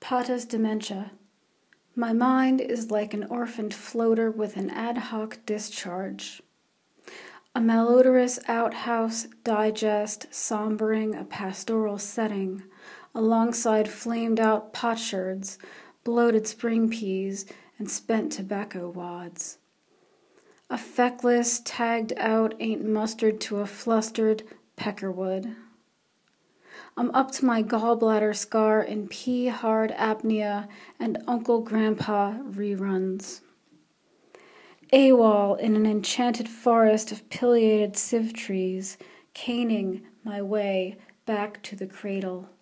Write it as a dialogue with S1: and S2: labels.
S1: Pater's dementia. My mind is like an orphaned floater with an ad hoc discharge. A malodorous outhouse digest sombering a pastoral setting, alongside flamed-out potsherds, bloated spring peas, and spent tobacco wads. A feckless, tagged-out ain't mustard to a flustered peckerwood. I'm up to my gallbladder scar in pea-hard apnea and Uncle Grandpa reruns. AWOL in an enchanted forest of pileated civ trees, caning my way back to the cradle.